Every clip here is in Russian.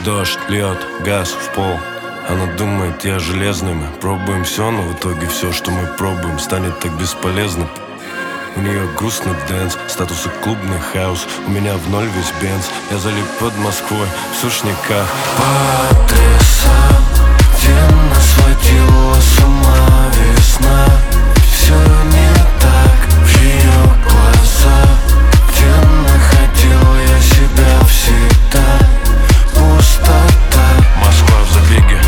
Дождь льет, газ в пол. Она думает, я железный. Мы пробуем все, но в итоге все, что мы пробуем, станет так бесполезным. У нее грустный дэнс, статусы клубный хаус. У меня в ноль весь бенз. Я залип под Москвой в сушняках. Потрясающе нас сводила с ума весна. Все не так в ее глазах. Где находил я себя всегда. Пустота. Москва в забеге.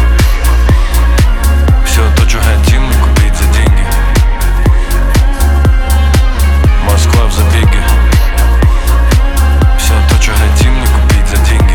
Все то, что хотим, мы купить за деньги. Москва в забеге. Все то, что хотим, не купить за деньги.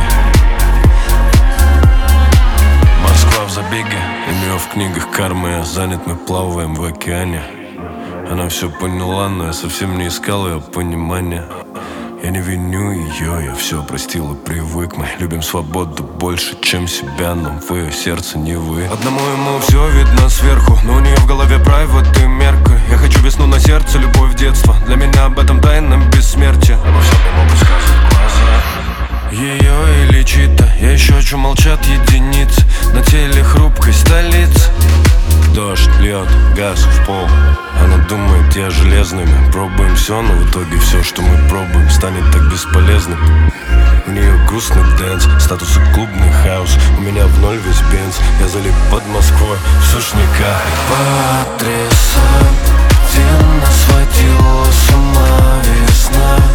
Москва в забеге. Имя в книгах кармы, я занят, мы плаваем в океане. Она все поняла, но я совсем не искал ее понимания. Я не виню ее, я все простил и привык. Мы любим свободу больше, чем себя, но в ее сердце не вы. Одному ему все видно сверху, но у нее в голове private и мерка. Я хочу весну на сердце, любовь детства. Для меня об этом тайна бессмертия. Обо всем ему подсказывают глаза. Ее или чьи-то, я еще хочу, молчат единицы. На теле хрупкой столицы. Дождь льет, газ в пол. Она думает, я железный. Мы пробуем все, но в итоге все, что мы пробуем, станет так бесполезным. У нее грустный дэнс, статусы клубный хаус. У меня в ноль весь бенз. Я залип под Москвой в сушняках. Потрясающе нас сводила с ума весна.